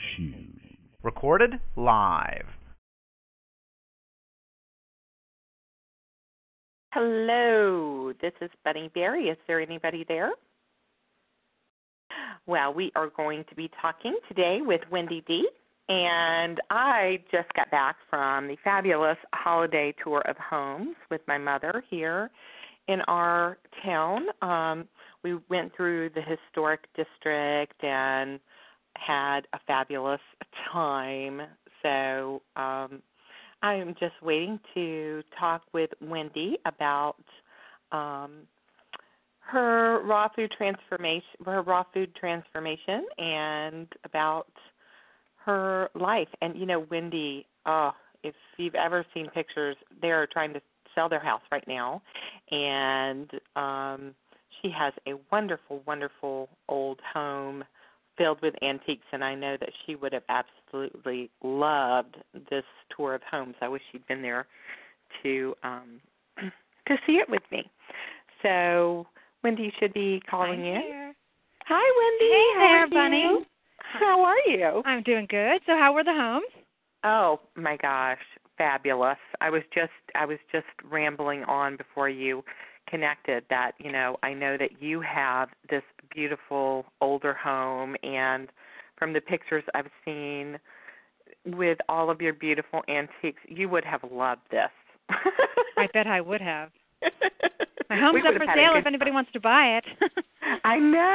Recorded live. Hello, this is Bunny Berry. Is there anybody there? Well, we are going to be talking today with Wendy D. And I just got back from the fabulous holiday tour of homes with my mother here in our town. We went through the historic district and had a fabulous time. So I am just waiting to talk with Wendy about her raw food transformation, and about her life. And you know, Wendy, if you've ever seen pictures, they're trying to sell their house right now, and she has a wonderful, wonderful old home filled with antiques, and I know that she would have absolutely loved this tour of homes. I wish she'd been there to see it with me. So Wendy should be calling in. Here. Hi, Wendy. Hey there, Bunny. You? How are you? I'm doing good. So how were the homes? Oh my gosh, fabulous. I was just rambling on before you connected that, you know, I know that you have this beautiful older home, and from the pictures I've seen with all of your beautiful antiques, you would have loved this. I bet I would have. My home's up for sale if anybody wants to buy it. I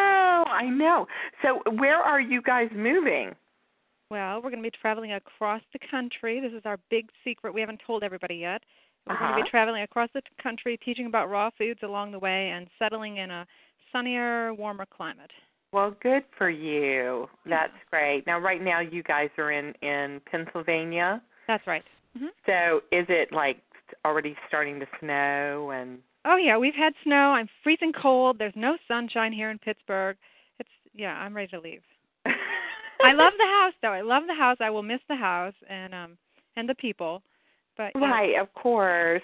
know. So where are you guys moving? Well, we're going to be traveling across the country. This is our big secret. We haven't told everybody yet. We're going to be traveling across the country, teaching about raw foods along the way, and settling in a sunnier, warmer climate. Well, good for you. That's great. Now, right now, you guys are in Pennsylvania? That's right. Mm-hmm. So is it, like, already starting to snow? And oh, yeah, we've had snow. I'm freezing cold. There's no sunshine here in Pittsburgh. I'm ready to leave. I love the house, though. I love the house. I will miss the house and the people. But right, of course.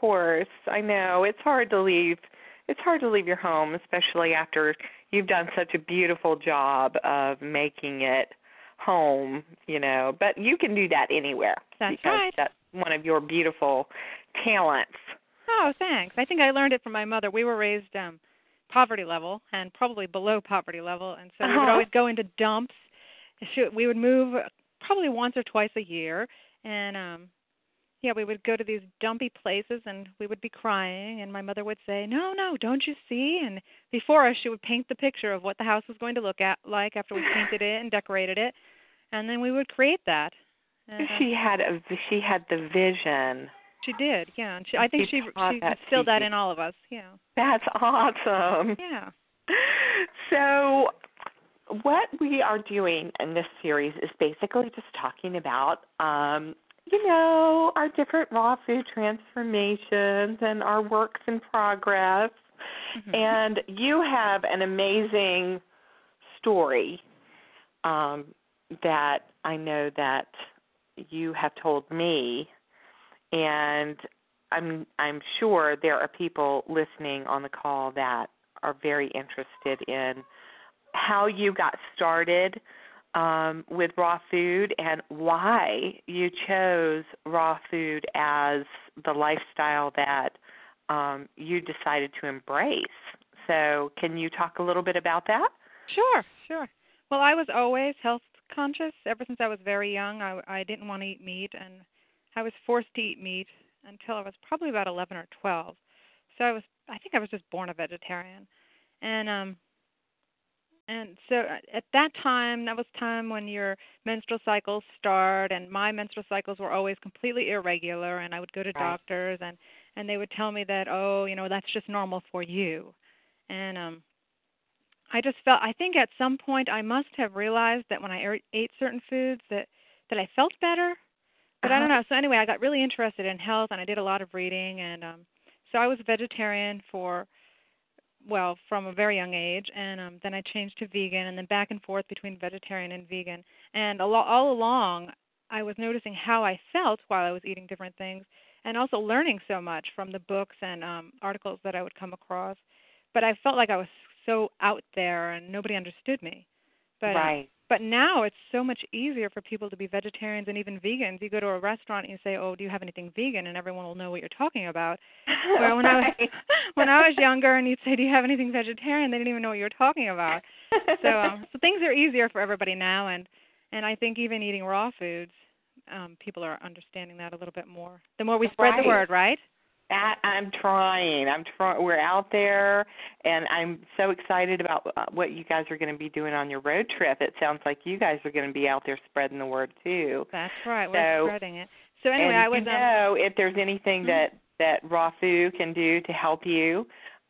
I know it's hard to leave. It's hard to leave your home, especially after you've done such a beautiful job of making it home. You know, but you can do that anywhere. That's because right. That's one of your beautiful talents. Oh, thanks. I think I learned it from my mother. We were raised poverty level and probably below poverty level, and so we would always go into dumps. We would move probably once or twice a year, and we would go to these dumpy places, and we would be crying, and my mother would say, no, don't you see? And before us, she would paint the picture of what the house was going to look like after we painted it and decorated it, and then we would create that. And, she had the vision. She did, yeah. And I think she instilled that in all of us, yeah. That's awesome. Yeah. So what we are doing in this series is basically just talking about, our different raw food transformations and our works in progress. Mm-hmm. And you have an amazing story that I know that you have told me, and I'm sure there are people listening on the call that are very interested in how you got started with raw food and why you chose raw food as the lifestyle that you decided to embrace. So can you talk a little bit about that? Sure. Well, I was always health conscious ever since I was very young. I didn't want to eat meat, and I was forced to eat meat until I was probably about 11 or 12. So I think I was just born a vegetarian. And so at that time when your menstrual cycles start, and my menstrual cycles were always completely irregular, and I would go to doctors, and they would tell me that, that's just normal for you. And I just felt, I think at some point I must have realized that when I ate certain foods that I felt better, but I don't know. So anyway, I got really interested in health, and I did a lot of reading, and so I was a vegetarian from a very young age, and then I changed to vegan, and then back and forth between vegetarian and vegan. And all along, I was noticing how I felt while I was eating different things, and also learning so much from the books and articles that I would come across. But I felt like I was so out there, and nobody understood me. But now it's so much easier for people to be vegetarians and even vegans. You go to a restaurant and you say, "Oh, do you have anything vegan?" and everyone will know what you're talking about. Where when I was younger and you'd say, "Do you have anything vegetarian?" they didn't even know what you were talking about. So things are easier for everybody now, and I think even eating raw foods, people are understanding that a little bit more. The more we spread the word, right? I'm trying. We're out there, and I'm so excited about what you guys are going to be doing on your road trip. It sounds like you guys are going to be out there spreading the word too. That's right. We're spreading it. So anyway, I was. If there's anything that Raw Food can do to help you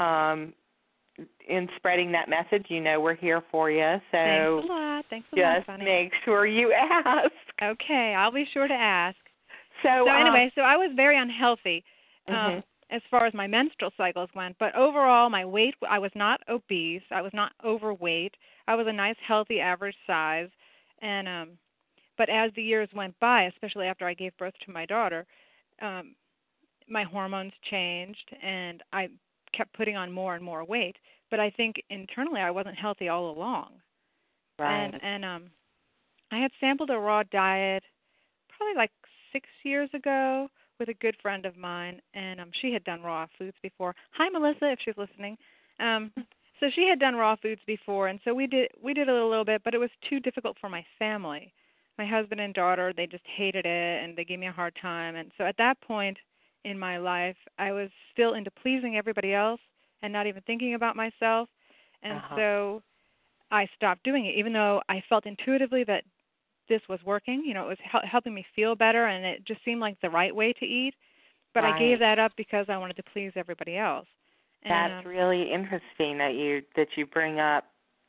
in spreading that message, we're here for you. So thanks a lot, just make sure you ask. Okay, I'll be sure to ask. So anyway, so I was very unhealthy. As far as my menstrual cycles went, but overall my weight, I was not obese, I was not overweight, I was a nice healthy average size, and but as the years went by, especially after I gave birth to my daughter, my hormones changed and I kept putting on more and more weight, but I think internally I wasn't healthy all along. Right. And I had sampled a raw diet probably like 6 years ago with a good friend of mine, and she had done raw foods before. Hi, Melissa, if she's listening. So she had done raw foods before, and so we did a little bit, but it was too difficult for my family. My husband and daughter, they just hated it, and they gave me a hard time. And so at that point in my life, I was still into pleasing everybody else and not even thinking about myself. And so I stopped doing it, even though I felt intuitively that this was working. It was helping me feel better, and it just seemed like the right way to eat. But I gave that up because I wanted to please everybody else. And, that's really interesting that you bring up,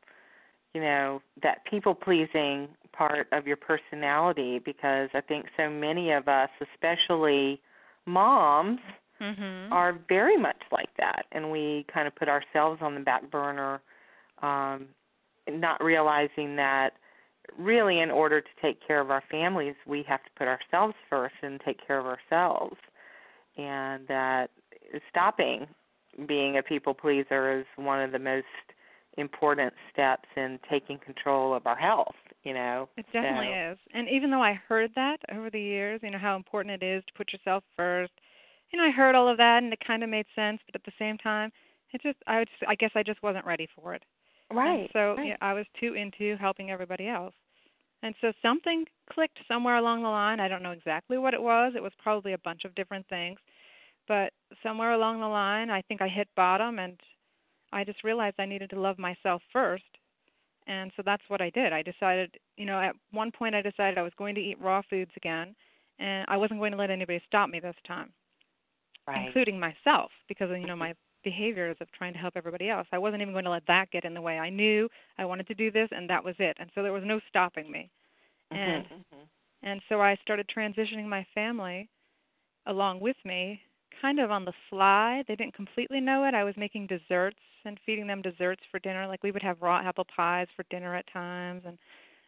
that people-pleasing part of your personality, because I think so many of us, especially moms, are very much like that, and we kind of put ourselves on the back burner, not realizing that really, in order to take care of our families, we have to put ourselves first and take care of ourselves. And that stopping being a people pleaser is one of the most important steps in taking control of our health, It definitely is. And even though I heard that over the years, how important it is to put yourself first, I heard all of that and it kind of made sense, but at the same time, I guess I just wasn't ready for it. Right. And so I was too into helping everybody else. And so something clicked somewhere along the line. I don't know exactly what it was. It was probably a bunch of different things. But somewhere along the line, I think I hit bottom, and I just realized I needed to love myself first. And so that's what I did. I decided, at one point I decided I was going to eat raw foods again, and I wasn't going to let anybody stop me this time, including myself, because, my behaviors of trying to help everybody else. I wasn't even going to let that get in the way. I knew I wanted to do this, and that was it. And so there was no stopping me. And so I started transitioning my family along with me, kind of on the sly. They didn't completely know it. I was making desserts and feeding them desserts for dinner. Like we would have raw apple pies for dinner at times, and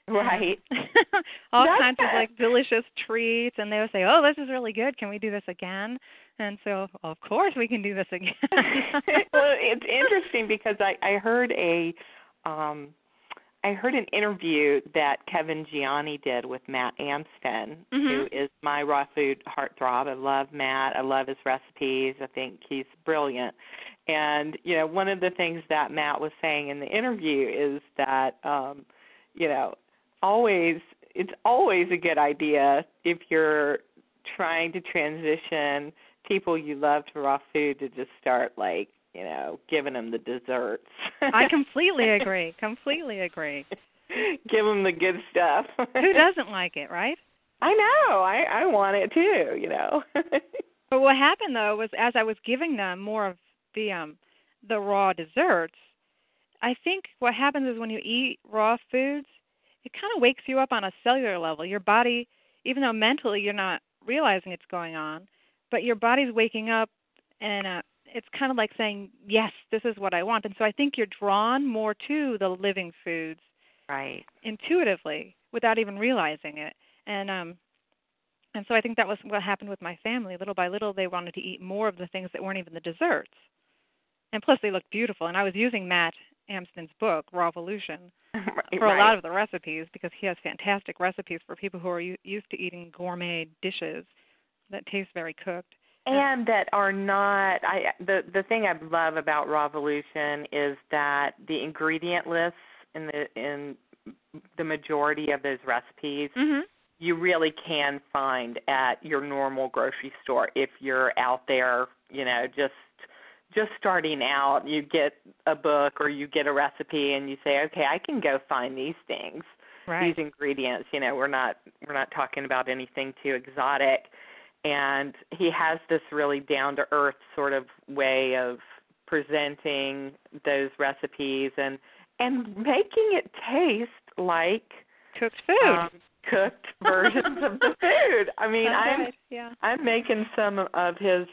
all kinds of like delicious treats. And they would say, "Oh, this is really good. Can we do this again?" And so, of course, we can do this again. Well, it's interesting because I heard an interview that Kevin Gianni did with Matt Amston, who is my raw food heartthrob. I love Matt. I love his recipes. I think he's brilliant. And, one of the things that Matt was saying in the interview is that, it's always a good idea if you're trying to transition people you love to raw food to just start, giving them the desserts. I completely agree. Give them the good stuff. Who doesn't like it, right? I know. I want it too, But what happened, though, was as I was giving them more of the raw desserts, I think what happens is when you eat raw foods, it kind of wakes you up on a cellular level. Your body, even though mentally you're not realizing it's going on, but your body's waking up, and it's kind of like saying, yes, this is what I want. And so I think you're drawn more to the living foods intuitively without even realizing it. And so I think that was what happened with my family. Little by little, they wanted to eat more of the things that weren't even the desserts. And plus, they looked beautiful. And I was using Matt Amsden's book, Rawvolution, Right, for a lot of the recipes, because he has fantastic recipes for people who are used to eating gourmet dishes that taste very cooked. And that are not. The thing I love about Rawvolution is that the ingredient lists in the majority of those recipes you really can find at your normal grocery store if you're out there, just starting out. You get a book or you get a recipe and you say, okay, I can go find these things, these ingredients. We're not talking about anything too exotic. And he has this really down-to-earth sort of way of presenting those recipes and making it taste like cooked food, cooked versions of the food. I mean, I'm making some of his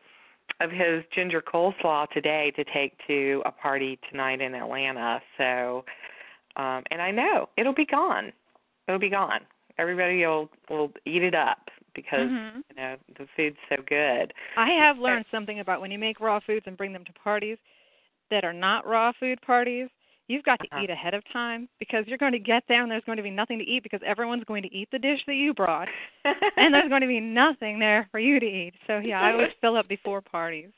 ginger coleslaw today to take to a party tonight in Atlanta. So, and I know it'll be gone. It'll be gone. Everybody will eat it up because the food's so good. I have learned something about when you make raw foods and bring them to parties that are not raw food parties. You've got to eat ahead of time, because you're going to get there and there's going to be nothing to eat because everyone's going to eat the dish that you brought, and there's going to be nothing there for you to eat. So, I always fill up before parties.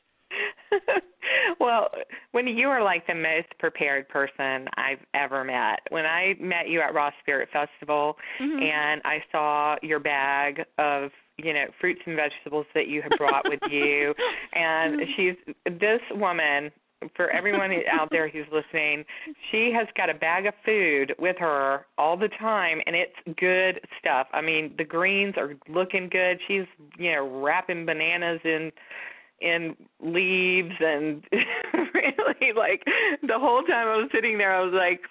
Well, Wendy, you are like the most prepared person I've ever met. When I met you at Raw Spirit Festival and I saw your bag of, fruits and vegetables that you had brought with you, and this woman, for everyone out there who's listening, she has got a bag of food with her all the time, and it's good stuff. I mean, the greens are looking good. She's, wrapping bananas in leaves, and really, like, the whole time I was sitting there, I was like,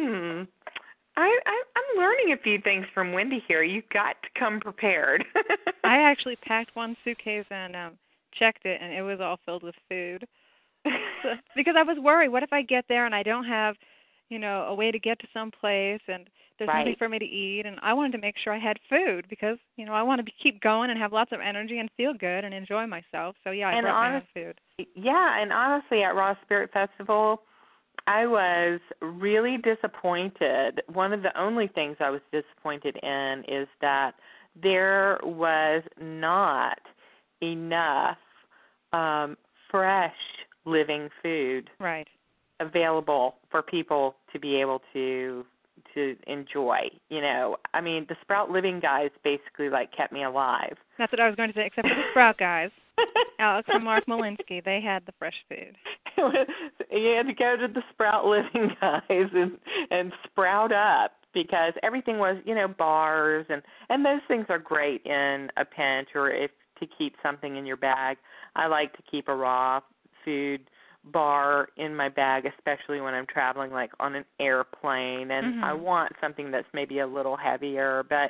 I'm learning a few things from Wendy here. You've got to come prepared. I actually packed one suitcase and checked it, and it was all filled with food. Because I was worried, what if I get there and I don't have, a way to get to some place, and there's nothing for me to eat, and I wanted to make sure I had food because, I want to keep going and have lots of energy and feel good and enjoy myself. So, I brought my own food. Yeah, and honestly, at Raw Spirit Festival, I was really disappointed. One of the only things I was disappointed in is that there was not enough fresh living food available for people to be able to enjoy. I mean, the Sprout Living guys basically kept me alive. That's what I was going to say, except for the Sprout guys. Alex and Mark Malinsky, they had the fresh food. You had to go to the Sprout Living guys and sprout up, because everything was, bars, and those things are great in a pinch or if to keep something in your bag. I like to keep a raw food bar in my bag, especially when I'm traveling on an airplane, and I want something that's maybe a little heavier. But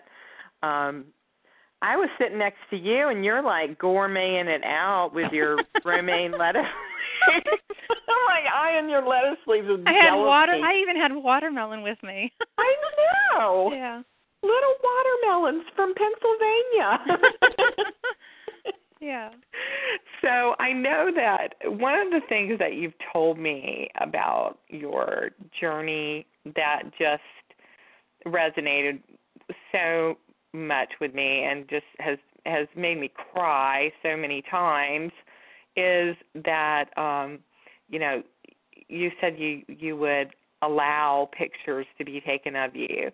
I was sitting next to you, and you're gourmeting it out with your romaine lettuce. Eyeing your lettuce leaves with jealousy. I even had watermelon with me. I know. Yeah. Little watermelons from Pennsylvania. Yeah. So I know that one of the things that you've told me about your journey that just resonated so much with me and just has made me cry so many times is that, you said you would allow pictures to be taken of you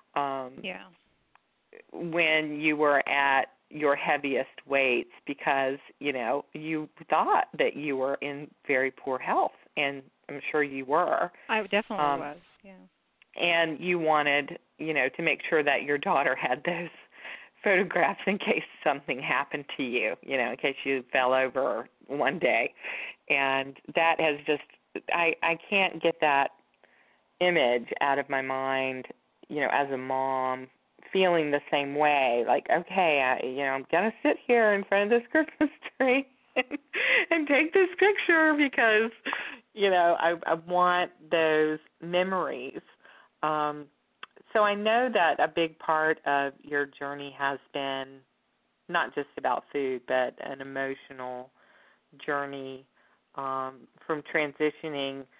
when you were at your heaviest weights, because, you thought that you were in very poor health, and I'm sure you were. I definitely was, And you wanted, to make sure that your daughter had those photographs in case something happened to you, in case you fell over one day. And that has just, I can't get that image out of my mind, as a mom, feeling the same way, okay, I'm going to sit here in front of this Christmas tree and take this picture because, I want those memories. So I know that a big part of your journey has been not just about food, but an emotional journey from transitioning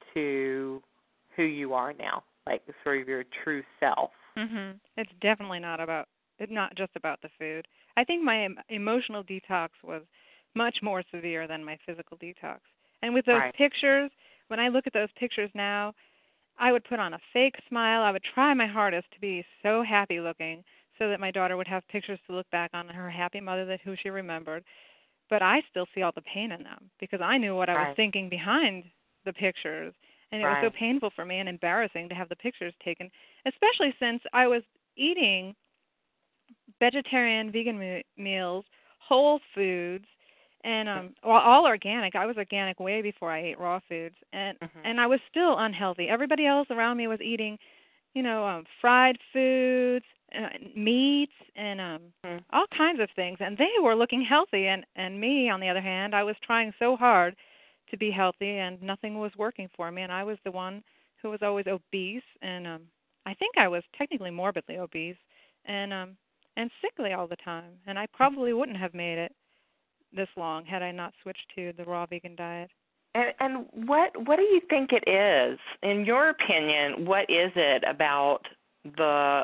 to who you are now, like sort of your true self. It's definitely not just about the food. I think my emotional detox was much more severe than my physical detox. And with those pictures, when I look at those pictures now, I would put on a fake smile. I would try my hardest to be so happy looking so that my daughter would have pictures to look back on, her happy mother who she remembered. But I still see all the pain in them because I knew what I was thinking behind the pictures. And it was so painful for me and embarrassing to have the pictures taken, especially since I was eating vegetarian, vegan meals, whole foods, and all organic. I was organic way before I ate raw foods, and I was still unhealthy. Everybody else around me was eating, fried foods, meats, and all kinds of things, and they were looking healthy. And me, on the other hand, I was trying so hard to be healthy, and nothing was working for me. And I was the one who was always obese, and I think I was technically morbidly obese, and sickly all the time. And I probably wouldn't have made it this long had I not switched to the raw vegan diet. And what do you think it is, in your opinion? What is it about the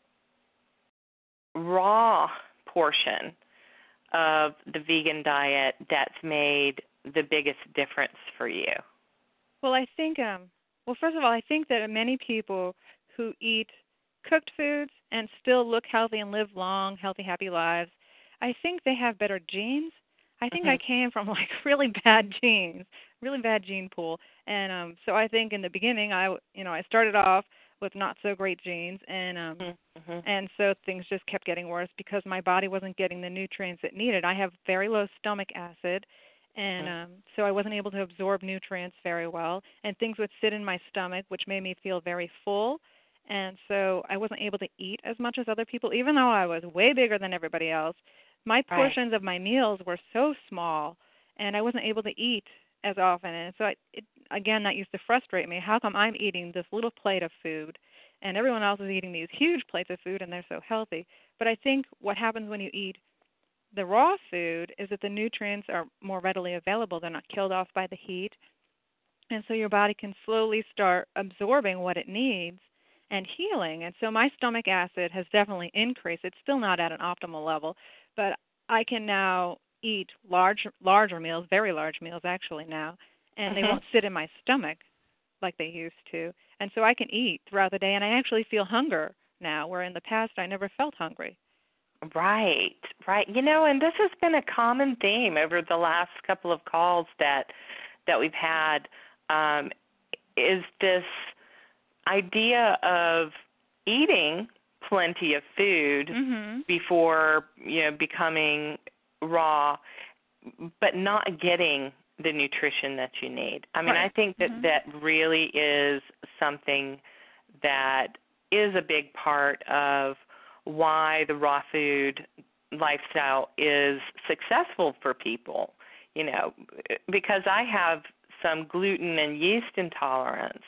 raw portion of the vegan diet that's made the biggest difference for you? Well, I think, first of all, I think that many people who eat cooked foods and still look healthy and live long, healthy, happy lives, I think they have better genes. I think I came from really bad genes, really bad gene pool, and so I think in the beginning I started off with not so great genes, and so things just kept getting worse because my body wasn't getting the nutrients it needed. I have very low stomach acid, and so I wasn't able to absorb nutrients very well, and things would sit in my stomach, which made me feel very full. And so I wasn't able to eat as much as other people, even though I was way bigger than everybody else. My portions of my meals were so small, and I wasn't able to eat as often. And so, again, that used to frustrate me. How come I'm eating this little plate of food, and everyone else is eating these huge plates of food, and they're so healthy? But I think what happens when you eat the raw food is that the nutrients are more readily available. They're not killed off by the heat. And so your body can slowly start absorbing what it needs and healing. And so my stomach acid has definitely increased. It's still not at an optimal level, but I can now eat larger meals, very large meals actually now, and they won't sit in my stomach like they used to. And so I can eat throughout the day, and I actually feel hunger now, where in the past I never felt hungry. Right. And this has been a common theme over the last couple of calls that we've had, is this idea of eating plenty of food before becoming raw, but not getting the nutrition that you need. I mean, I think that really is something that is a big part of why the raw food lifestyle is successful for people, because I have some gluten and yeast intolerance.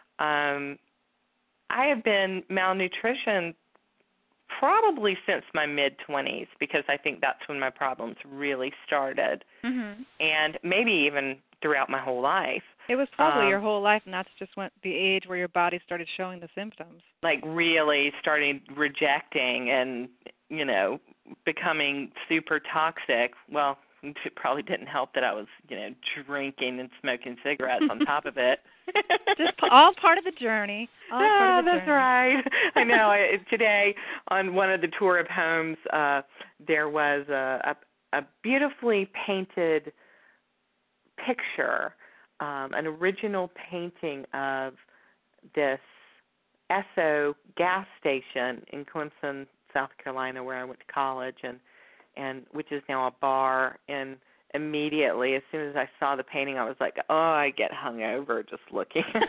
I have been malnutrition probably since my mid-20s, because I think that's when my problems really started, and maybe even throughout my whole life. It was probably your whole life, and that's just the age where your body started showing the symptoms. Like really starting rejecting and, becoming super toxic. Well, it probably didn't help that I was, drinking and smoking cigarettes on top of it. Just all part of the journey. That's right. I know. Today, on one of the tour of homes, there was a beautifully painted picture, an original painting of this Esso gas station in Clemson, South Carolina, where I went to college, and which is now a bar. And immediately, as soon as I saw the painting, I was like, oh, I get hungover just looking at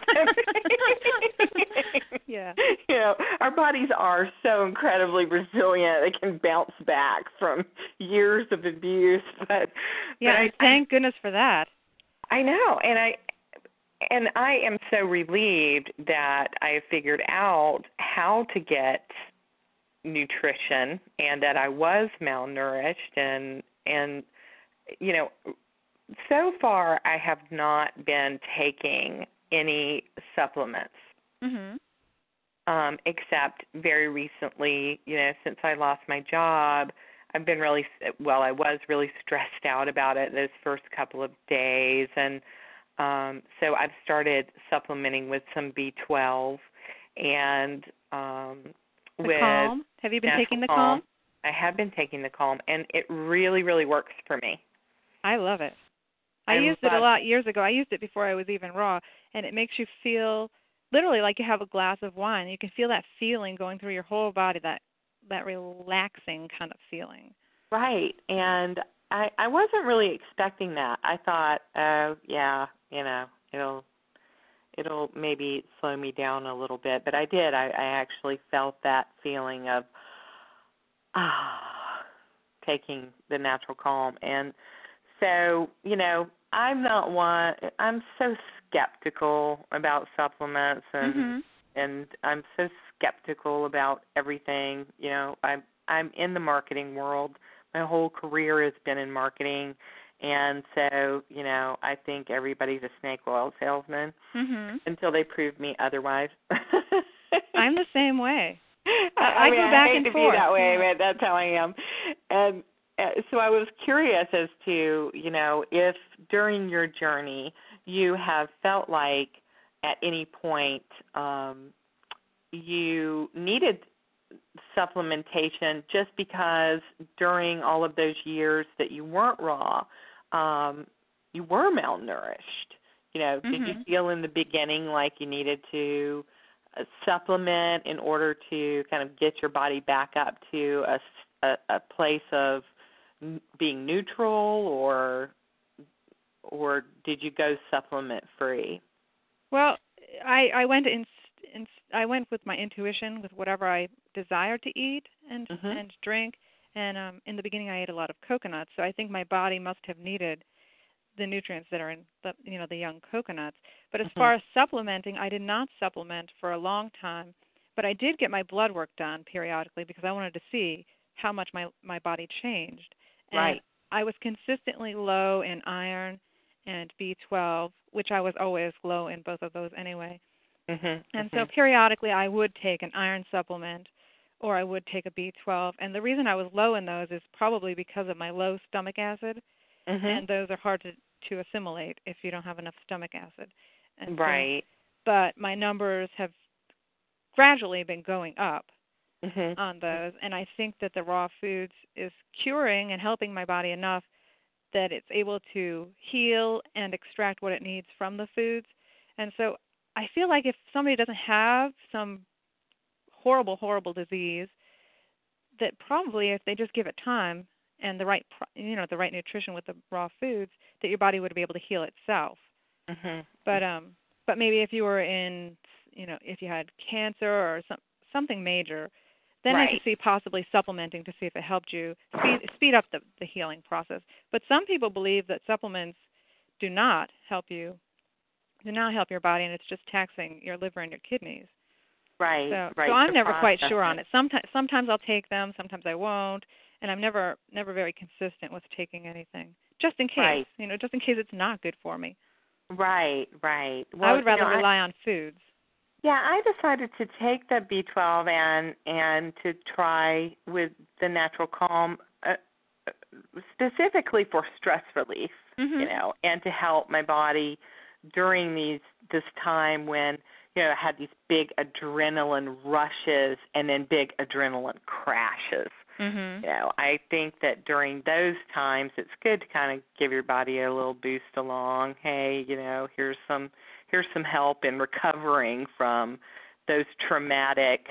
it. Yeah. Our bodies are so incredibly resilient. They can bounce back from years of abuse. But thank goodness for that. I know. And I am so relieved that I have figured out how to get nutrition, and that I was malnourished, and so far I have not been taking any supplements. Mhm. Except very recently, since I lost my job, I've been I was really stressed out about it those first couple of days, and so I've started supplementing with some B12 and with Calm. Have you been Natural taking the Calm. Calm? I have been taking the Calm, and it really, really works for me. I love it. I used it a lot years ago. I used it before I was even raw, and it makes you feel literally like you have a glass of wine. You can feel that feeling going through your whole body, that relaxing kind of feeling. Right, and I wasn't really expecting that. I thought, oh yeah, it'll maybe slow me down a little bit, but I did. I actually felt that feeling of taking the Natural Calm, and so I'm so skeptical about supplements, and I'm so skeptical about everything. I'm in the marketing world. My whole career has been in marketing, and so I think everybody's a snake oil salesman until they prove me otherwise. I'm the same way. I go back hate and to forth. be that way, but that's how I am. And so I was curious as to, if during your journey you have felt like at any point you needed supplementation just because during all of those years that you weren't raw, you were malnourished. Did you feel in the beginning like you needed to supplement in order to kind of get your body back up to a place of being neutral, or did you go supplement free? Well, I went I went with my intuition, with whatever I desired to eat and drink. And in the beginning, I ate a lot of coconuts, so I think my body must have needed the nutrients that are in the young coconuts. But as far as supplementing, I did not supplement for a long time, but I did get my blood work done periodically because I wanted to see how much my body changed. And right. I was consistently low in iron and B12, which I was always low in both of those anyway. And so periodically I would take an iron supplement or I would take a B12. And the reason I was low in those is probably because of my low stomach acid. And those are hard to assimilate if you don't have enough stomach acid. And right. But my numbers have gradually been going up on those. And I think that the raw foods is curing and helping my body enough that it's able to heal and extract what it needs from the foods. And so I feel like if somebody doesn't have some horrible, horrible disease, that probably if they just give it time and the right, the right nutrition with the raw foods, that your body would be able to heal itself. But maybe if you were in, if you had cancer or something major, then I could see possibly supplementing to see if it helped you speed up the healing process. But some people believe that supplements do not help your body, and it's just taxing your liver and your kidneys. Right. So I'm never quite sure on it. Sometimes I'll take them, sometimes I won't, and I'm never very consistent with taking anything, just in case. Just in case it's not good for me. Right. Well, I would rather rely on foods. Yeah, I decided to take the B12 and to try with the Natural Calm specifically for stress relief, and to help my body during this time when I had these big adrenaline rushes and then big adrenaline crashes. I think that during those times it's good to kind of give your body a little boost along. Hey, here's some help in recovering from those traumatic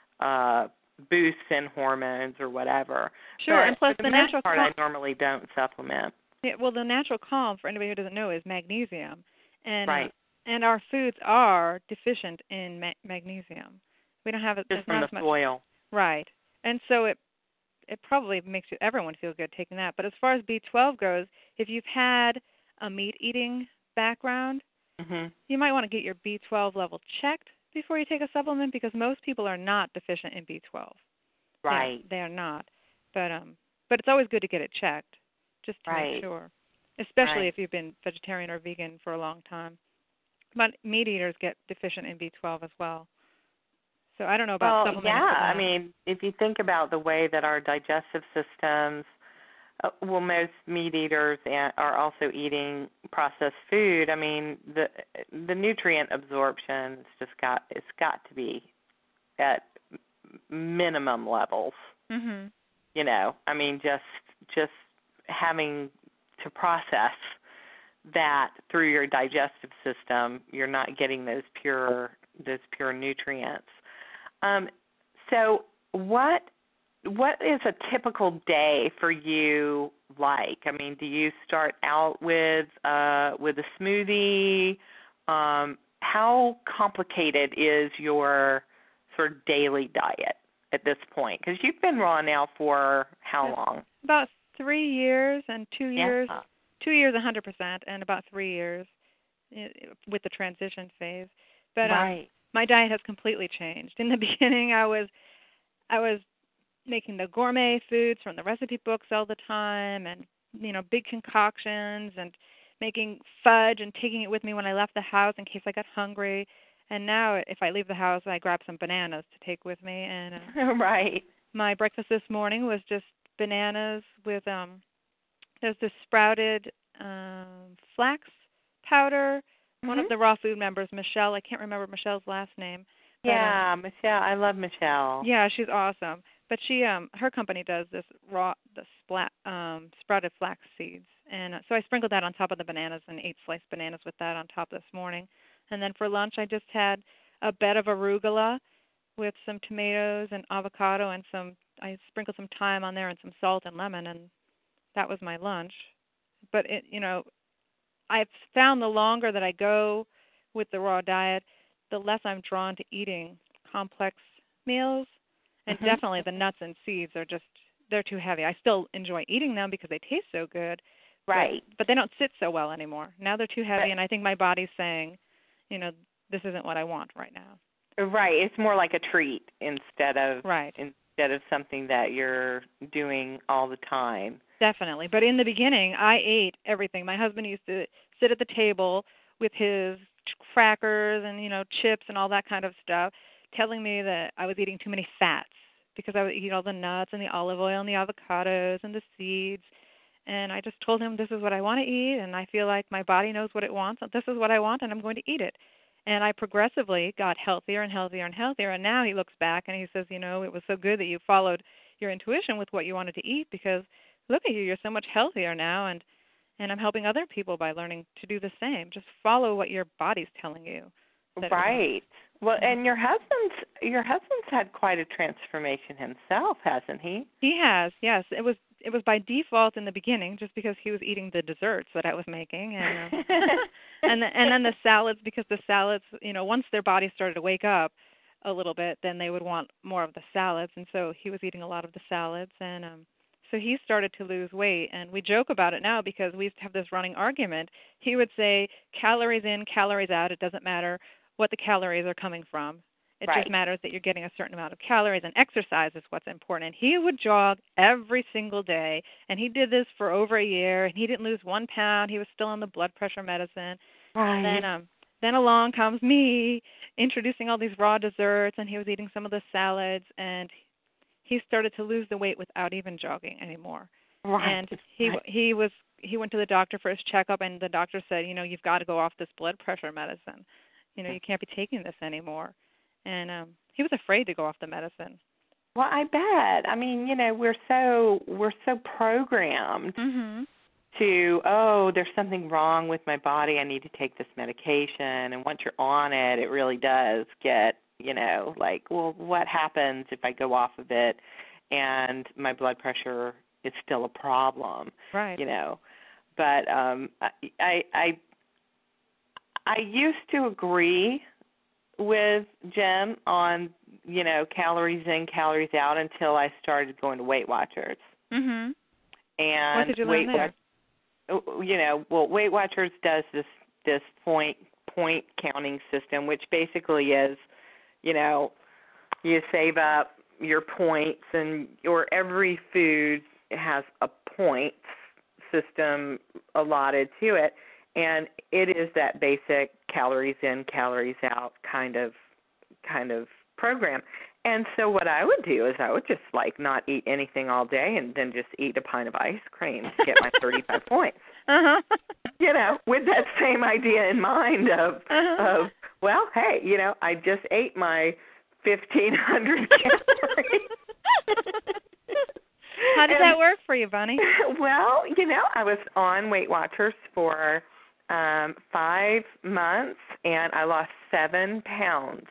boosts in hormones or whatever. Sure, but and plus for the natural Natural Calm, I normally don't supplement. Yeah, well, the Natural Calm, for anybody who doesn't know, is magnesium, and and our foods are deficient in magnesium. We don't have it just not from as the much. soil. Right, and so it probably makes everyone feel good taking that. But as far as B12 goes, if you've had a meat-eating background, you might want to get your B12 level checked before you take a supplement, because most people are not deficient in B12. Right. They are not. But it's always good to get it checked, just to make sure, especially if you've been vegetarian or vegan for a long time. But meat eaters get deficient in B12 as well. So I don't know about Well, supplementing yeah. for I that. mean, if you think about the way that our digestive systems, most meat eaters are also eating processed food. I mean, the nutrient absorption it's got to be at minimum levels. Mhm. You know, I mean, just having to process that through your digestive system, you're not getting those pure nutrients. So what is a typical day for you like? I mean, do you start out with a smoothie? How complicated is your sort of daily diet at this point? Because you've been raw now for how long? About 3 years and 2 years. Yeah. 2 years 100% and about 3 years with the transition phase. But Right. my diet has completely changed. In the beginning, I was making the gourmet foods from the recipe books all the time, and big concoctions, and making fudge and taking it with me when I left the house in case I got hungry. And now, if I leave the house, I grab some bananas to take with me. And Right. my breakfast this morning was just bananas with there's this sprouted flax powder. One of the raw food members, Michelle, I can't remember Michelle's last name. But, Yeah, Michelle. I love Michelle. yeah, she's awesome. But she her company does the sprouted flax seeds. And so I sprinkled that on top of the bananas and 8 sliced bananas with that on top this morning. And then for lunch I just had a bed of arugula with some tomatoes and avocado, and I sprinkled some thyme on there and some salt and lemon, and that was my lunch. But I've found the longer that I go with the raw diet, the less I'm drawn to eating complex meals. And definitely the nuts and seeds they're too heavy. I still enjoy eating them because they taste so good. Right. But they don't sit so well anymore. Now they're too heavy, and I think my body's saying, this isn't what I want right now. Right. It's more like a treat instead of Right. something that you're doing all the time. Definitely. But in the beginning, I ate everything. My husband used to sit at the table with his crackers and, chips and all that kind of stuff, telling me that I was eating too many fats because I would eat all the nuts and the olive oil and the avocados and the seeds. And I just told him, this is what I want to eat, and I feel like my body knows what it wants. This is what I want, and I'm going to eat it. And I progressively got healthier and healthier and healthier. And now he looks back and he says, it was so good that you followed your intuition with what you wanted to eat, because look at you, you're so much healthier now. And I'm helping other people by learning to do the same. Just follow what your body's telling you. Right. Well, and your husband's had quite a transformation himself, hasn't he? He has, yes. It was by default in the beginning, just because he was eating the desserts that I was making, and and then the salads, because the salads, once their bodies started to wake up a little bit, then they would want more of the salads, and so he was eating a lot of the salads, and so he started to lose weight. And we joke about it now because we used to have this running argument. He would say, calories in, calories out, it doesn't matter what the calories are coming from. It Right. just matters that you're getting a certain amount of calories, and exercise is what's important. And he would jog every single day, and he did this for over a year, and he didn't lose 1 pound. He was still on the blood pressure medicine. Right. And then along comes me introducing all these raw desserts, and he was eating some of the salads, and he started to lose the weight without even jogging anymore. Right. And he went to the doctor for his checkup, and the doctor said, you've got to go off this blood pressure medicine. You can't be taking this anymore. And he was afraid to go off the medicine. Well, I bet. I mean, we're so programmed to, there's something wrong with my body. I need to take this medication. And once you're on it, it really does get, like, well, what happens if I go off of it and my blood pressure is still a problem? Right. But I used to agree with Jim on, calories in, calories out until I started going to Weight Watchers. Mhm. And what did you learn there? Weight Watchers does this point counting system, which basically is, you save up your points, and every food has a points system allotted to it. And it is that basic calories in, calories out kind of program. And so what I would do is I would just like not eat anything all day and then just eat a pint of ice cream to get my 35 points. Uh-huh. You know, with that same idea in mind of well, hey, you know, I just ate my 1,500 calories. How did that work for you, Bunny? Well, you know, I was on Weight Watchers for 5 months, and I lost 7 pounds.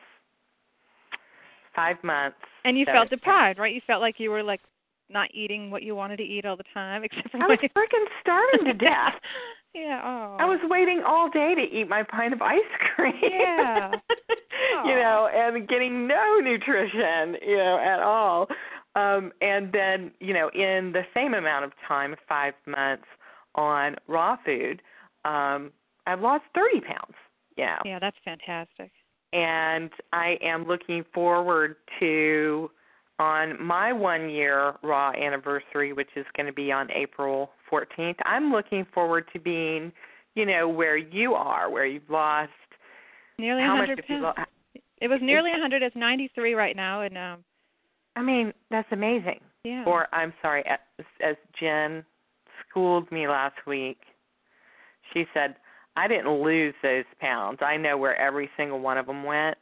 5 months. And you felt deprived, right? You felt like you were like not eating what you wanted to eat all the time, except for I was freaking starving to death. Yeah. Oh. I was waiting all day to eat my pint of ice cream. Yeah. You know, and getting no nutrition, you know, at all. And then, you know, in the same amount of time, 5 months on raw food, I've lost 30 pounds. Yeah. Yeah, that's fantastic. And I am looking forward to, on my 1-year raw anniversary, which is going to be on April 14th, I'm looking forward to being, you know, where you are, where you've lost nearly 100 pounds. It was nearly 100. It's 93 right now, and I mean, that's amazing. Yeah. Or I'm sorry, as Jen schooled me last week, she said, I didn't lose those pounds. I know where every single one of them went.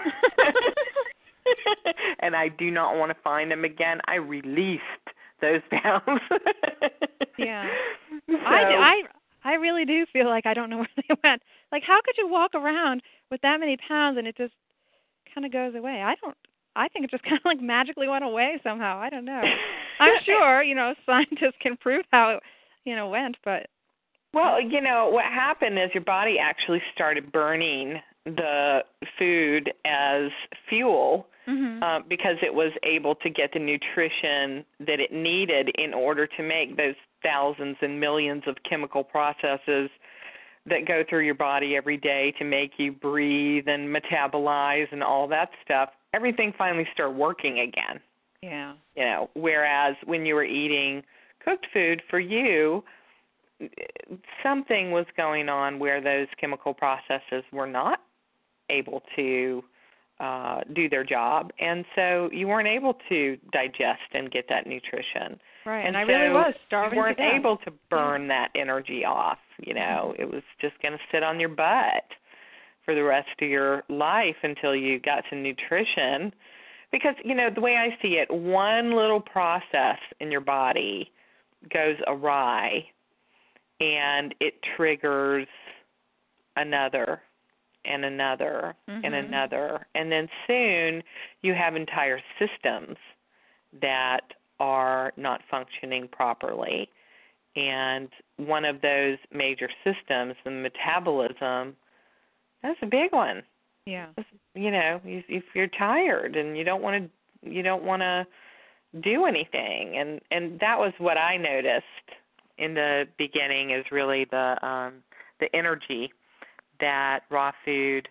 And I do not want to find them again. I released those pounds. Yeah. So, I really do feel like I don't know where they went. Like, how could you walk around with that many pounds and it just kind of goes away? I think it just kind of like magically went away somehow. I don't know. I'm sure, you know, scientists can prove how it, you know, went, but. Well, you know, what happened is your body actually started burning the food as fuel because it was able to get the nutrition that it needed in order to make those thousands and millions of chemical processes that go through your body every day to make you breathe and metabolize and all that stuff. Everything finally started working again. Yeah. You know, whereas when you were eating cooked food, for you, something was going on where those chemical processes were not able to do their job, and so you weren't able to digest and get that nutrition. Right, and I so really was starving you weren't to death. able to burn that energy off. You know, it was just going to sit on your butt for the rest of your life until you got some nutrition. Because, you know, the way I see it, one little process in your body goes awry, and it triggers another and another and another. And then soon you have entire systems that are not functioning properly. And one of those major systems, the metabolism, that's a big one. Yeah. You know, if you're tired and you don't want to do anything, and that was what I noticed in the beginning, is really the energy that raw food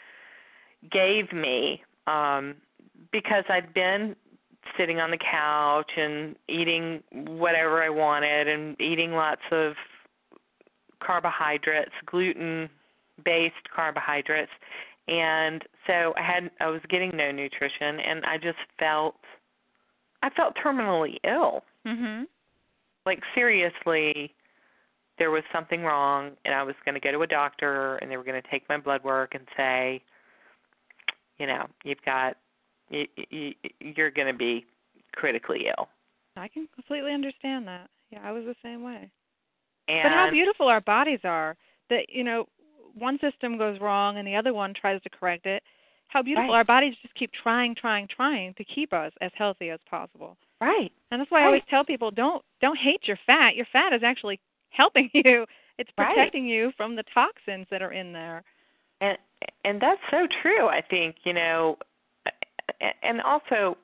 gave me, because I'd been sitting on the couch and eating whatever I wanted and eating lots of carbohydrates, gluten-based carbohydrates, and so I was getting no nutrition, and I felt terminally ill. Like, seriously, there was something wrong, and I was going to go to a doctor, and they were going to take my blood work and say, you know, you're going to be critically ill. I can completely understand that. Yeah, I was the same way. And but how beautiful our bodies are, that, you know, one system goes wrong and the other one tries to correct it. How beautiful. Our bodies just keep trying to keep us as healthy as possible. Right. And that's why I always tell people, don't hate your fat. Your fat is actually helping you. It's protecting you from the toxins that are in there. And that's so true, I think, you know. And also,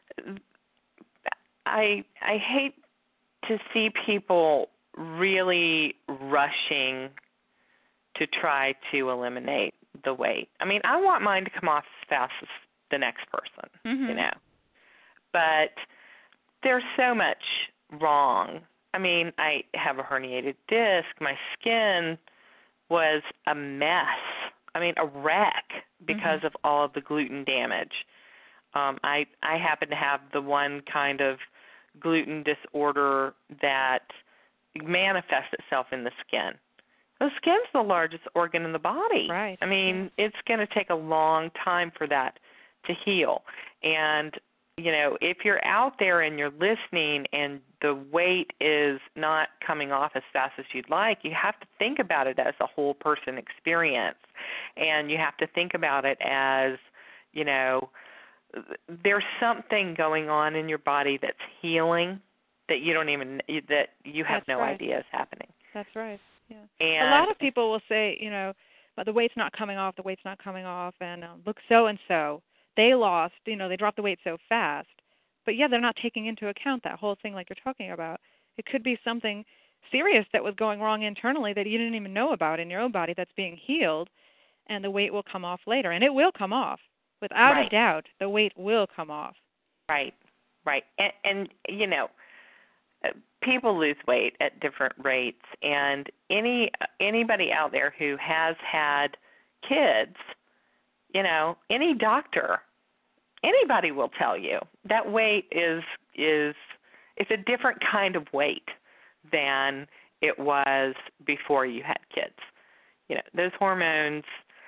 I hate to see people really rushing to try to eliminate the weight. I mean, I want mine to come off as fast as the next person, you know. But there's so much wrong. I mean, I have a herniated disc. My skin was a mess. I mean, a wreck because of all of the gluten damage. I happen to have the one kind of gluten disorder that manifests itself in the skin. The skin's the largest organ in the body. Right. I mean, it's going to take a long time for that to heal. And, you know, if you're out there and you're listening and the weight is not coming off as fast as you'd like, you have to think about it as a whole person experience. And you have to think about it as, you know, there's something going on in your body that's healing that you don't even, that you have no idea is happening. That's right. Yeah. And a lot of people will say, you know, but the weight's not coming off, and look, so-and-so, they lost, you know, they dropped the weight so fast. But, yeah, they're not taking into account that whole thing like you're talking about. It could be something serious that was going wrong internally that you didn't even know about in your own body that's being healed, and the weight will come off later. And it will come off. Without a doubt, the weight will come off. Right. And you know, people lose weight at different rates, and anybody out there who has had kids, you know, any doctor, anybody will tell you that weight is it's a different kind of weight than it was before you had kids. You know, those hormones,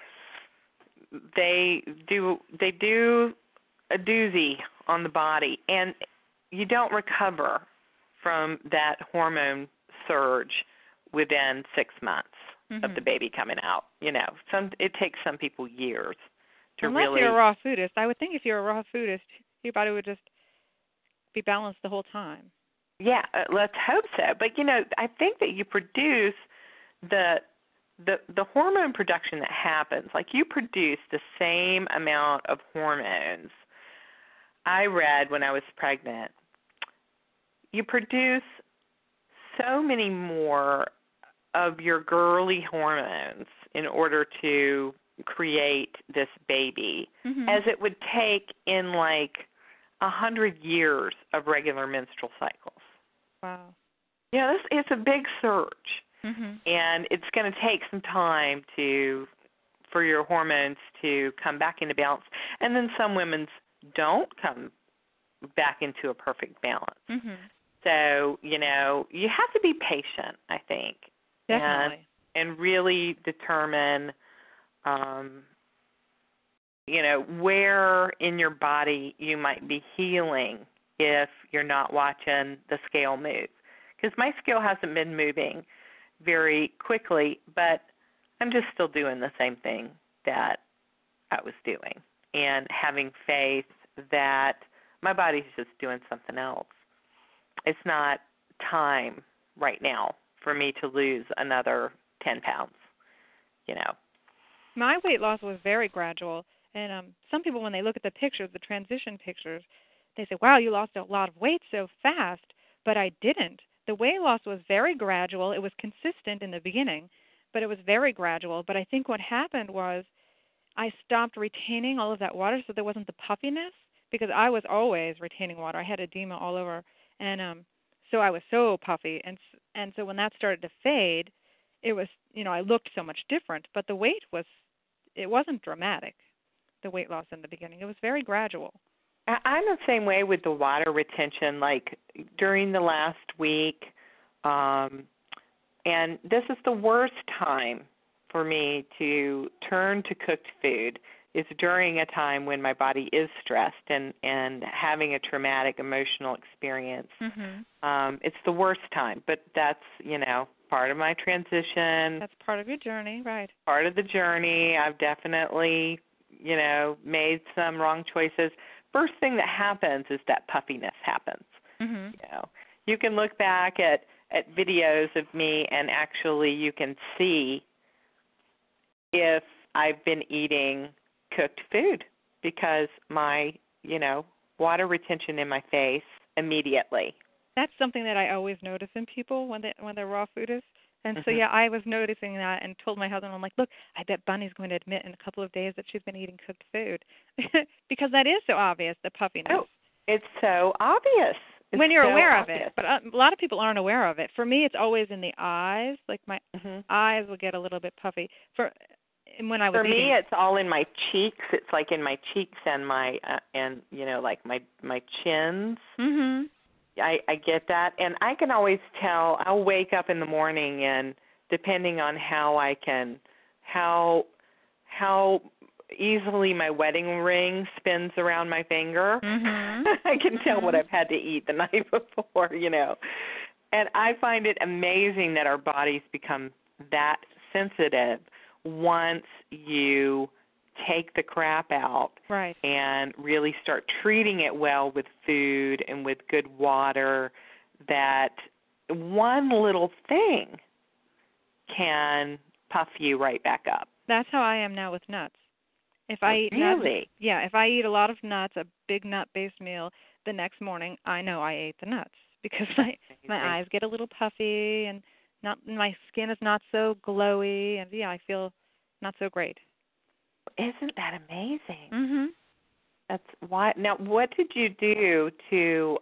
they do a doozy on the body, and you don't recover from that hormone surge within 6 months of the baby coming out. You know, it takes some people years to Unless really. you're a raw foodist. I would think if you're a raw foodist, your body would just be balanced the whole time. Yeah, let's hope so. But you know, I think that you produce the hormone production that happens. Like, you produce the same amount of hormones. I read when I was pregnant, you produce so many more of your girly hormones in order to create this baby as it would take in like 100 years of regular menstrual cycles. Wow. Yeah, it's a big surge. And it's going to take some time for your hormones to come back into balance. And then some women's don't come back into a perfect balance. So, you know, you have to be patient, I think. Definitely. And really determine, you know, where in your body you might be healing if you're not watching the scale move. Because my scale hasn't been moving very quickly, but I'm just still doing the same thing that I was doing and having faith that my body's just doing something else. It's not time right now for me to lose another 10 pounds, you know. My weight loss was very gradual, and some people, when they look at the pictures, the transition pictures, they say, wow, you lost a lot of weight so fast, but I didn't. The weight loss was very gradual. It was consistent in the beginning, but it was very gradual. But I think what happened was I stopped retaining all of that water, so there wasn't the puffiness, because I was always retaining water. I had edema all over, and so I was so puffy. And so when that started to fade, it was, you know, I looked so much different, but the weight wasn't dramatic, the weight loss in the beginning. It was very gradual. I'm the same way with the water retention. Like during the last week, and this is the worst time for me to turn to cooked food, is during a time when my body is stressed and having a traumatic emotional experience. It's the worst time, but that's, you know, part of my transition. That's part of your journey, right. Part of the journey. I've definitely, you know, made some wrong choices. First thing that happens is that puffiness happens. You know, you can look back at videos of me and actually you can see if I've been eating cooked food because my, you know, water retention in my face immediately. That's something that I always notice in people when they're raw foodists. And so, yeah, I was noticing that and told my husband, I'm like, look, I bet Bunny's going to admit in a couple of days that she's been eating cooked food. Because that is so obvious, the puffiness. Oh, it's so obvious. when you're so aware of obvious. it. But a lot of people aren't aware of it. For me, it's always in the eyes. Like my eyes will get a little bit puffy. When I was eating. For me, it's all in my cheeks. It's like in my cheeks and my and like my chins. Mhm. I get that, and I can always tell. I'll wake up in the morning, and depending on how easily my wedding ring spins around my finger, I can tell what I've had to eat the night before, And I find it amazing that our bodies become that sensitive once you take the crap out and really start treating it well with food and with good water, that one little thing can puff you right back up. That's how I am now with nuts. If I eat nuts, if I eat a lot of nuts, a big nut-based meal, the next morning I know I ate the nuts because my eyes get a little puffy and my skin is not so glowy, and I feel not so great. Isn't that amazing? Mhm. That's why. Now, what did you do to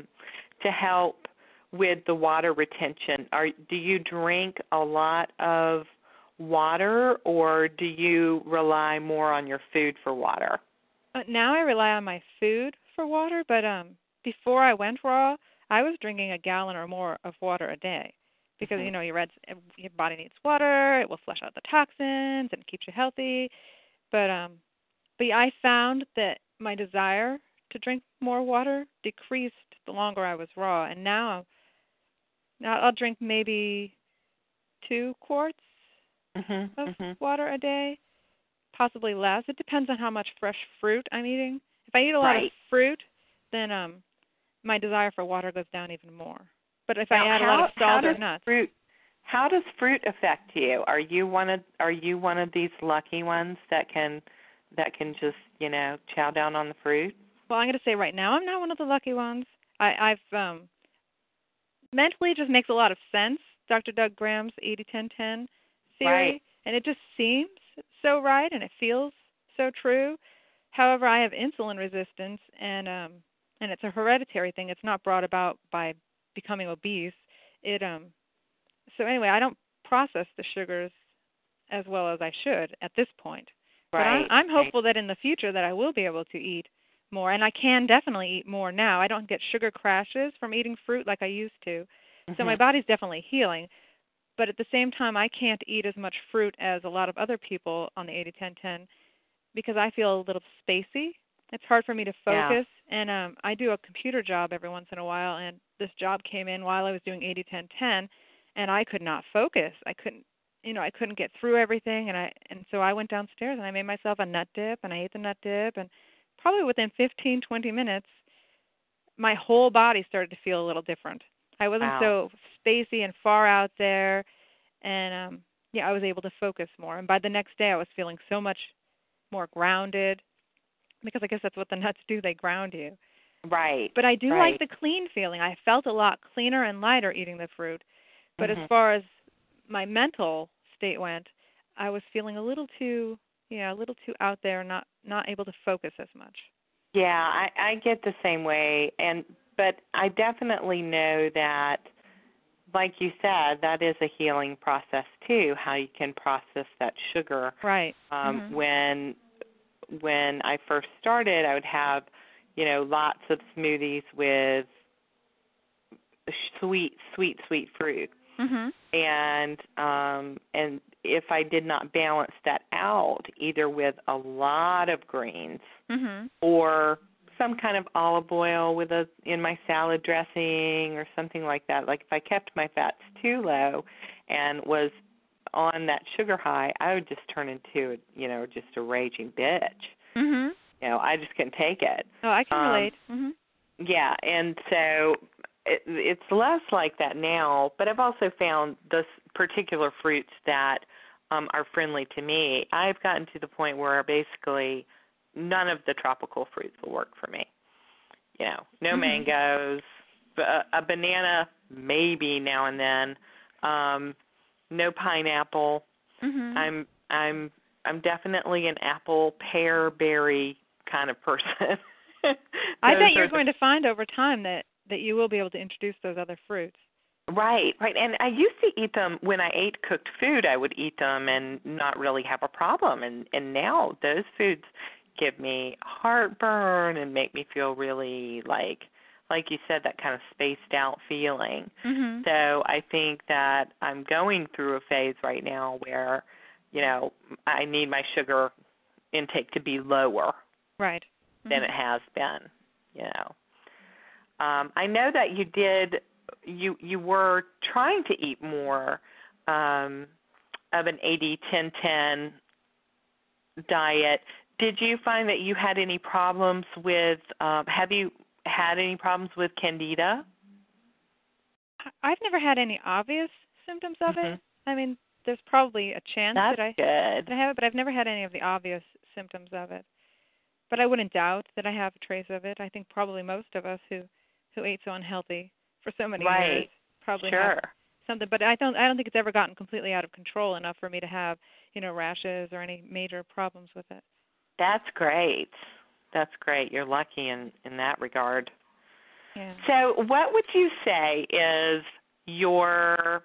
help with the water retention? Do you drink a lot of water, or do you rely more on your food for water? Now I rely on my food for water, but before I went raw, I was drinking a gallon or more of water a day because your body needs water. It will flush out the toxins and it keeps you healthy. But I found that my desire to drink more water decreased the longer I was raw, and now I'll drink maybe 2 quarts of water a day, possibly less. It depends on how much fresh fruit I'm eating. If I eat a lot of fruit, then my desire for water goes down even more. But if I add a lot of salt or nuts, how does fruit affect you? Are you one of these lucky ones that can just chow down on the fruit? Well, I'm going to say right now I'm not one of the lucky ones. I've mentally it just makes a lot of sense. Dr. Doug Graham's 80-10-10 theory, and it just seems so right, and it feels so true. However, I have insulin resistance, and it's a hereditary thing. It's not brought about by becoming obese. So anyway, I don't process the sugars as well as I should at this point. Right. But I'm hopeful that in the future that I will be able to eat more, and I can definitely eat more now. I don't get sugar crashes from eating fruit like I used to. So my body's definitely healing. But at the same time, I can't eat as much fruit as a lot of other people on the 80-10-10 because I feel a little spacey. It's hard for me to focus. And I do a computer job every once in a while, and this job came in while I was doing 80-10-10, and I could not focus. I couldn't get through everything, and so I went downstairs and I made myself a nut dip, and I ate the nut dip, and probably within 15-20 minutes, my whole body started to feel a little different. I wasn't so spacey and far out there, and I was able to focus more. And by the next day, I was feeling so much more grounded, because I guess that's what the nuts do, they ground you. Right. But I do like the clean feeling. I felt a lot cleaner and lighter eating the fruit. But as far as my mental state went, I was feeling a little too out there, not able to focus as much. Yeah, I get the same way, but I definitely know that, like you said, that is a healing process too. How you can process that sugar. Right. When I first started, I would have, lots of smoothies with sweet fruit. And if I did not balance that out, either with a lot of greens or some kind of olive oil in my salad dressing or something like that, like if I kept my fats too low and was on that sugar high, I would just turn into, just a raging bitch. I just couldn't take it. Oh, I can relate. Yeah, and so it's less like that now, but I've also found this particular fruits that are friendly to me. I've gotten to the point where basically none of the tropical fruits will work for me. No mangoes, a banana maybe now and then, no pineapple. I'm definitely an apple, pear, berry kind of person. I bet you're going to find over time that that you will be able to introduce those other fruits. Right. And I used to eat them when I ate cooked food. I would eat them and not really have a problem. And now those foods give me heartburn and make me feel really like you said, that kind of spaced out feeling. Mm-hmm. So I think that I'm going through a phase right now where, I need my sugar intake to be lower Right. than it has been, I know that you were trying to eat more of an 80-10-10 diet. Did you find that you had any problems with, have you had any problems with Candida? I've never had any obvious symptoms of it. I mean, there's probably a chance that I have it, but I've never had any of the obvious symptoms of it. But I wouldn't doubt that I have a trace of it. I think probably most of us who ate so unhealthy for so many years probably have something. But I don't think it's ever gotten completely out of control enough for me to have, rashes or any major problems with it. That's great. That's great. You're lucky in that regard. Yeah. So what would you say is your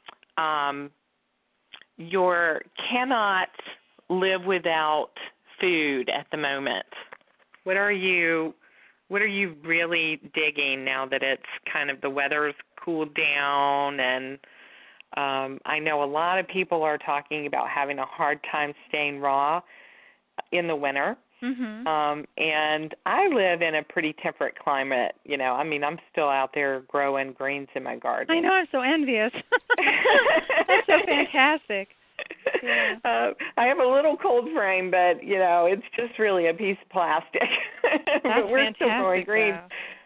cannot live without food at the moment? What are you really digging now that it's kind of the weather's cooled down? And I know a lot of people are talking about having a hard time staying raw in the winter. Mm-hmm. And I live in a pretty temperate climate. I'm still out there growing greens in my garden. I know, I'm so envious. That's so fantastic. Yeah. I have a little cold frame, but it's just really a piece of plastic. That's but we're fantastic, still growing greens.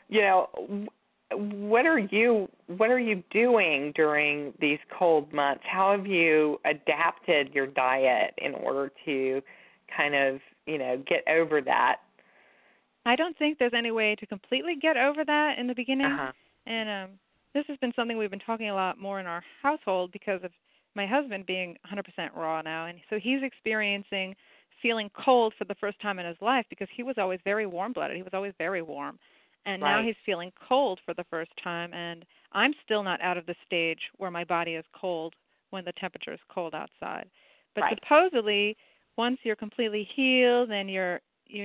What are you doing during these cold months? How have you adapted your diet in order to kind of get over that? I don't think there's any way to completely get over that in the beginning. Uh-huh. And this has been something we've been talking a lot more in our household because of my husband being 100% raw now. And so he's experiencing feeling cold for the first time in his life because he was always very warm-blooded. He was always very warm. And now he's feeling cold for the first time. And I'm still not out of the stage where my body is cold when the temperature is cold outside. But supposedly, once you're completely healed and your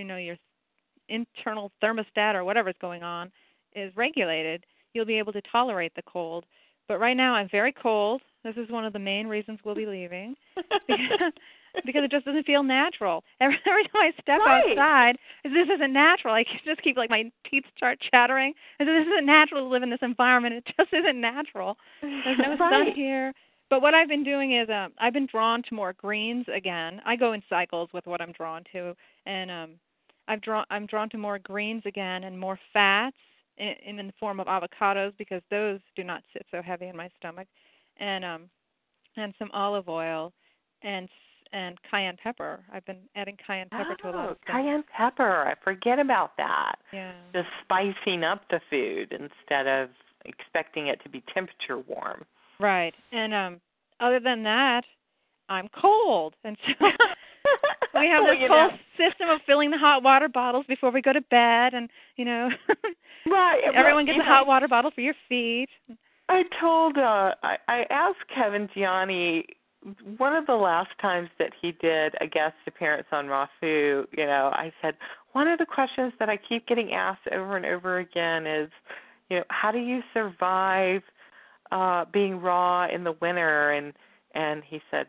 internal thermostat or whatever's going on is regulated, you'll be able to tolerate the cold. But right now I'm very cold. This is one of the main reasons we'll be leaving because it just doesn't feel natural. Every time I step outside, this isn't natural. I just keep my teeth start chattering. This isn't natural to live in this environment. It just isn't natural. There's no sun here. But what I've been doing is I've been drawn to more greens again. I go in cycles with what I'm drawn to, and I'm drawn to more greens again and more fats in the form of avocados because those do not sit so heavy in my stomach, and some olive oil and cayenne pepper. I've been adding cayenne pepper to a lot of things. Cayenne pepper. I forget about that. Yeah. Just spicing up the food instead of expecting it to be temperature warm. Right. And other than that, I'm cold. And so we have this whole system of filling the hot water bottles before we go to bed. And, everyone gets a hot water bottle for your feet. I asked Kevin Gianni one of the last times that he did a guest appearance on Raw Food, I said, one of the questions that I keep getting asked over and over again is, how do you survive being raw in the winter? And he said,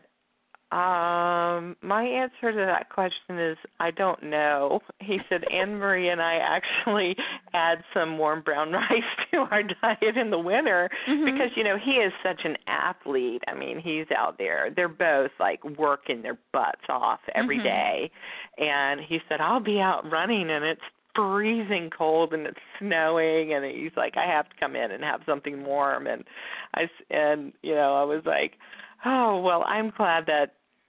my answer to that question is I don't know. He said, Anne Marie and I actually add some warm brown rice to our diet in the winter because, he is such an athlete. I mean, he's out there. They're both working their butts off every day. And he said, I'll be out running and it's freezing cold and it's snowing, and he's like, I have to come in and have something warm. And I was like, oh, well, I'm glad that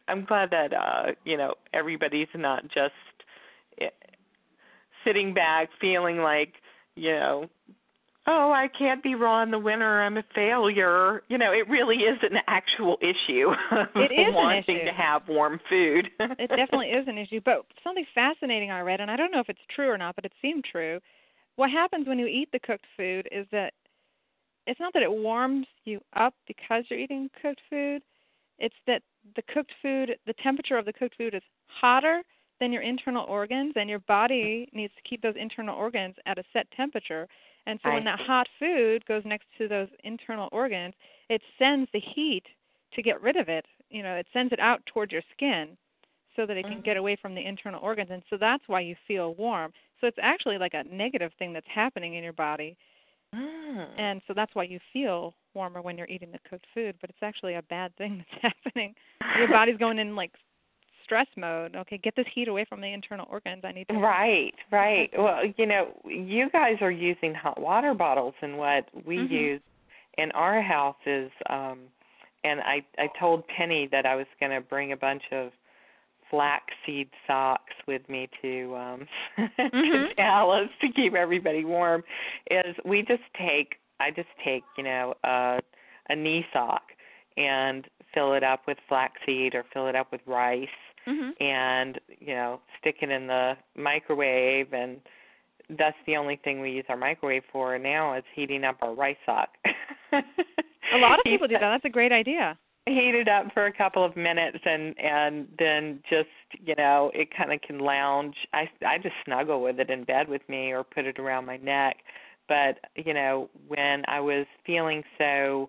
everybody's not just sitting back feeling like, oh, I can't be raw in the winter, I'm a failure. It really is an actual issue of wanting to have warm food. It definitely is an issue. But something fascinating I read, and I don't know if it's true or not, but it seemed true, what happens when you eat the cooked food is that it's not that it warms you up because you're eating cooked food. It's that the cooked food, the temperature of the cooked food is hotter than your internal organs, and your body needs to keep those internal organs at a set temperature. And so when that hot food goes next to those internal organs, it sends the heat to get rid of it. You know, it sends it out towards your skin so that it can get away from the internal organs. And so that's why you feel warm. So it's actually like a negative thing that's happening in your body. And so that's why you feel warmer when you're eating the cooked food, but it's actually a bad thing that's happening. Your body's going in like stress mode. Okay, get this heat away from the internal organs. I need to. Right. Well, you know, you guys are using hot water bottles, and what we use in our house is, and I told Penny that I was going to bring a bunch of flaxseed socks with me to Dallas to keep everybody warm. Is I just take you know a knee sock and fill it up with flaxseed or fill it up with rice and you know stick it in the microwave, and that's the only thing we use our microwave for now is heating up our rice sock. A lot of people do that. That's a great idea. Heat it up for a couple of minutes and then just, you know, it kind of can lounge. I just snuggle with it in bed with me or put it around my neck. But, you know, when I was feeling so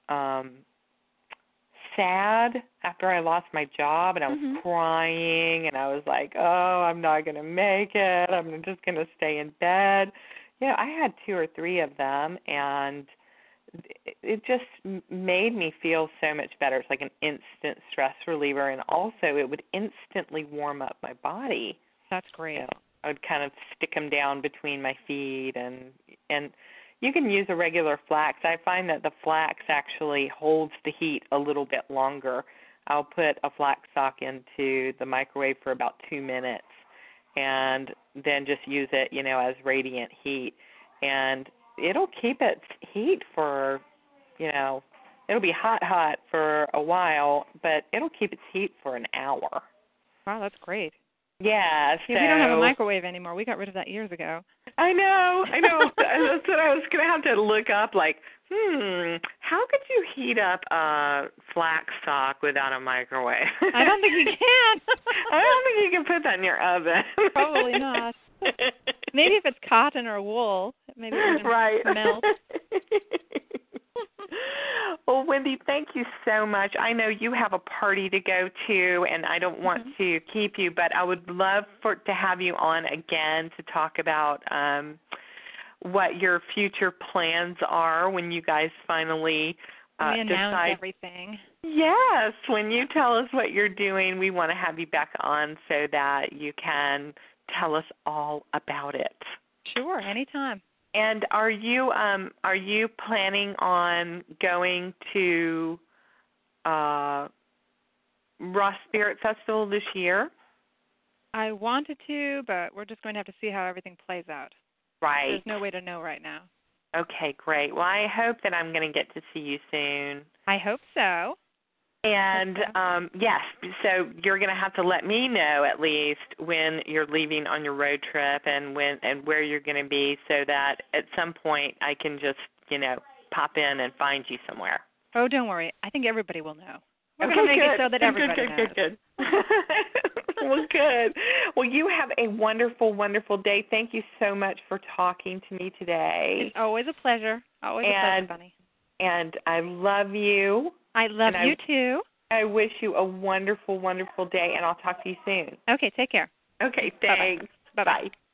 sad after I lost my job and I was crying and I was like, oh, I'm not going to make it. I'm just going to stay in bed. You know, I had 2 or 3 of them, and it just made me feel so much better. It's like an instant stress reliever, and also it would instantly warm up my body. That's great. You know, I would kind of stick them down between my feet, and you can use a regular flax. I find that the flax actually holds the heat a little bit longer. I'll put a flax sock into the microwave for about 2 minutes, and then just use it, you know, as radiant heat, and it'll keep its heat for, you know, it'll be hot for a while, but it'll keep its heat for an hour. Wow, that's great. Yeah, so we don't have a microwave anymore. We got rid of that years ago. I know. That's what I was going to have to look up, like, how could you heat up a flax sock without a microwave? I don't think you can. I don't think you can put that in your oven. Probably not. Maybe if it's cotton or wool, maybe it would melt. Well, Wendy, thank you so much. I know you have a party to go to, and I don't want to keep you, but I would love to have you on again to talk about what your future plans are when you guys finally we announce decide everything. Yes, when you tell us what you're doing, we want to have you back on so that you can tell us all about it. Sure, anytime. And are you planning on going to Raw Spirit Festival this year? I wanted to, but we're just going to have to see how everything plays out. Right. There's no way to know right now. Okay, great. Well, I hope that I'm going to get to see you soon. I hope so. And, yes, so you're going to have to let me know at least when you're leaving on your road trip and where you're going to be so that at some point I can just, you know, pop in and find you somewhere. Oh, don't worry. I think everybody will know. We're going to make it so that everybody knows. Good. Well, good. Well, you have a wonderful, wonderful day. Thank you so much for talking to me today. It's always a pleasure. Always a pleasure, Bunny. And I love you. I love you, too. I wish you a wonderful, wonderful day, and I'll talk to you soon. Okay, take care. Okay, thanks. Bye-bye. Bye.